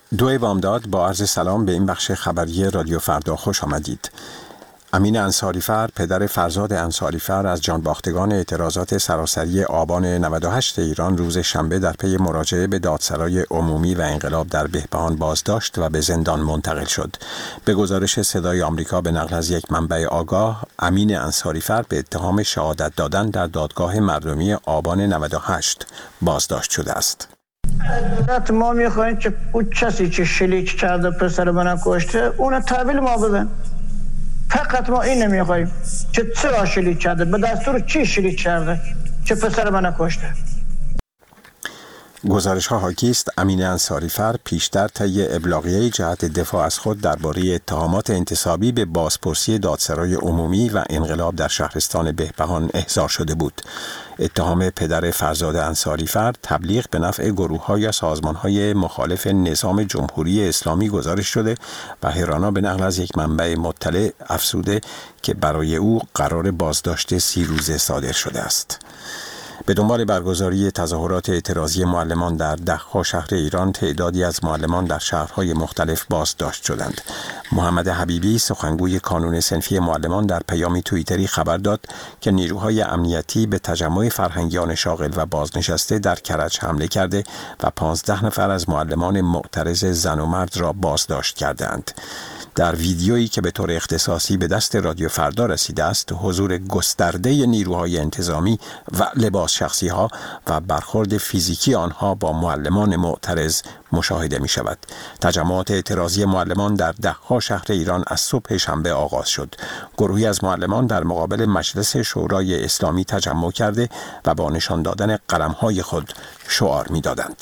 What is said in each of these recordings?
دو بامداد با عرض سلام به این بخش خبری رادیو فردا خوش آمدید. امین انصاریفر، پدر فرزاد انصاریفر، از جانباختگان اعتراضات سراسری آبان 98 ایران روز شنبه در پی مراجعه به دادسرای عمومی و انقلاب در بهبهان بازداشت و به زندان منتقل شد. به گزارش صدای آمریکا به نقل از یک منبع آگاه، امین انصاریفر به اتهام شهادت دادن در دادگاه مردمی آبان 98 بازداشت شده است. دولت ما میخواهیم که اون کسی که شلیک کرده پسر من کشته اون تحویل ما بدن. فقط ما این نمیخواهیم که چرا شلیک کرده، به دستور چی شلیک کرده که پسر من کشته. گزارش ها حاکی است امین انصاریفر پیشتر طی ابلاغیه جهت دفاع از خود درباره اتهامات انتسابی به بازپرسی دادسرای عمومی و انقلاب در شهرستان بهبهان احضار شده بود. اتهام پدر فرزاد انصاریفر تبلیغ به نفع گروه‌ها یا سازمان‌های مخالف نظام جمهوری اسلامی گزارش شده و هرانا به نقل از یک منبع مطلع افزوده که برای او قرار بازداشت 30 روزه صادر شده است. به دنبال برگزاری تظاهرات اعتراضی معلمان در ده‌ها شهر ایران، تعدادی از معلمان در شهرهای مختلف بازداشت شدند. محمد حبیبی، سخنگوی کانون صنفی معلمان، در پیامی توییتری خبر داد که نیروهای امنیتی به تجمع فرهنگیان شاغل و بازنشسته در کرج حمله کرده و 15 نفر از معلمان معترض زن و مرد را بازداشت کردند. در ویدیویی که به طور اختصاصی به دست رادیو فردا رسیده است، حضور گسترده نیروهای انتظامی و لباس شخصی ها و برخورد فیزیکی آنها با معلمان معترض مشاهده می شود. تجمعات اعتراضی معلمان در ده‌ها شهر ایران از صبح شنبه آغاز شد. گروهی از معلمان در مقابل مجلس شورای اسلامی تجمع کرده و با نشان دادن قلم‌های خود شعار می دادند.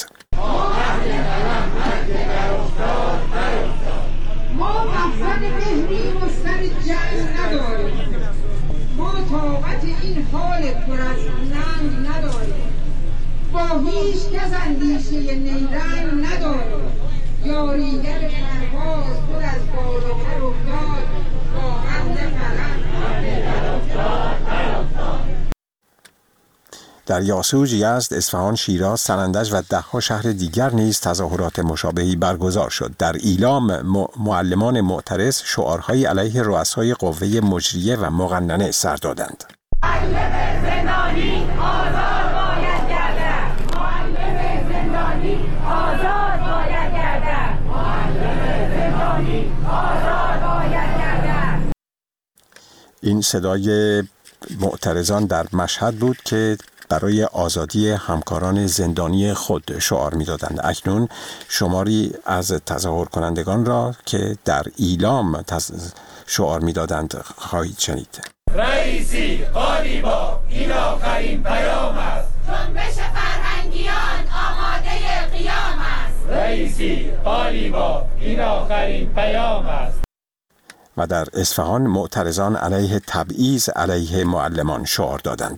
ما مقصد مهری و سر جنگ نداریم، ما طاقت این حال پر از ننگ نداریم، با هیچ کس اندیشه نیرنگ نداریم، یاریگر پرواز پر از بال و پر افتاد، با حمل فلک در یاسوج، یزد، اصفهان، شیراز، سنندج و ده‌ها شهر دیگر نیز تظاهرات مشابهی برگزار شد. در ایلام، معلمان معترض شعارهای علیه رؤسای قوه مجریه و مقننه سر دادند. معلم زندانی آزاد باید گردد، معلم زندانی آزاد باید گردد، معلم زندانی آزاد باید گردد. این صدای معترضان در مشهد بود که برای آزادی همکاران زندانی خود شعار می‌دادند. اکنون شماری از تظاهر کنندگان را که در ایلام شعار می‌دادند خواهید شنید. رئیسی قالیباف، این آخرین پیام است. جنبش فرهنگیان آماده قیام است. رئیسی قالیباف، این آخرین پیام است. و در اصفهان معترضان علیه تبعیض علیه معلمان شعار دادند.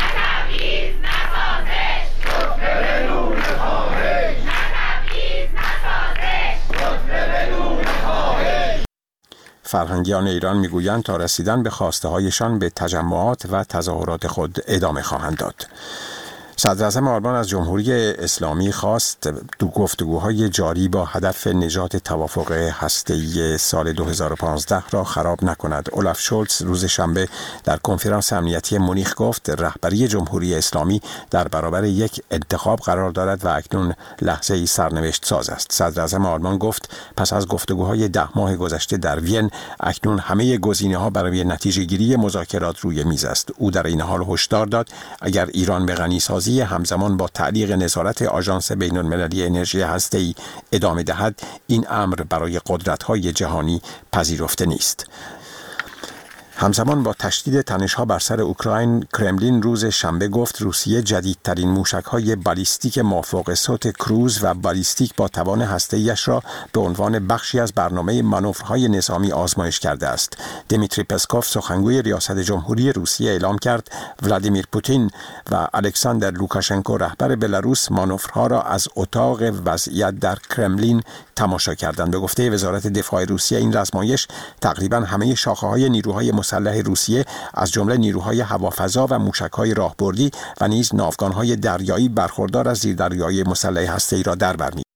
فرهنگیان ایران میگویند تا رسیدن به خواسته هایشان به تجمعات و تظاهرات خود ادامه خواهند داد. صدر اعظم آلمان از جمهوری اسلامی خواست گفتگوهای جاری با هدف نجات توافق هسته‌ای سال 2015 را خراب نکند. اولاف شولتز روز شنبه در کنفرانس امنیتی مونیخ گفت رهبری جمهوری اسلامی در برابر یک انتخاب قرار دارد و اکنون لحظه‌ای سرنوشت ساز است. صدر اعظم آلمان گفت پس از گفتگوهای 10 ماه گذشته در وین، اکنون همه گزینه‌ها برای نتیجه گیری مذاکرات روی میز است. او در این حال هشدار داد اگر ایران به غنیسازی همزمان با تعلیق نظارت آژانس بین‌المللی انرژی هسته‌ای ادامه دهد، این امر برای قدرت‌های جهانی پذیرفته نیست. همزمان با تشدید تنش‌ها بر سر اوکراین، کرملین روز شنبه گفت روسیه جدیدترین موشک‌های بالیستیک مافوق صوت کروز و بالیستیک با توان هسته‌ایش را به عنوان بخشی از برنامه مانورهای نظامی آزمایش کرده است. دیمیتری پسکوف، سخنگوی ریاست جمهوری روسیه، اعلام کرد ولادیمیر پوتین و الکساندر لوکاشنکو، رهبر بلاروس، مانورها را از اتاق وضعیت در کرملین تماشا کردند. به گفته وزارت دفاع روسیه، این آزمایش تقریباً همه شاخه‌های نیروهای مسلح روسیه از جمله نیروهای هوافضا و موشک‌های راهبردی و نیز ناوگان‌های دریایی برخوردار از زیردریایی مسلح هسته‌ای را در بر می‌گیرد.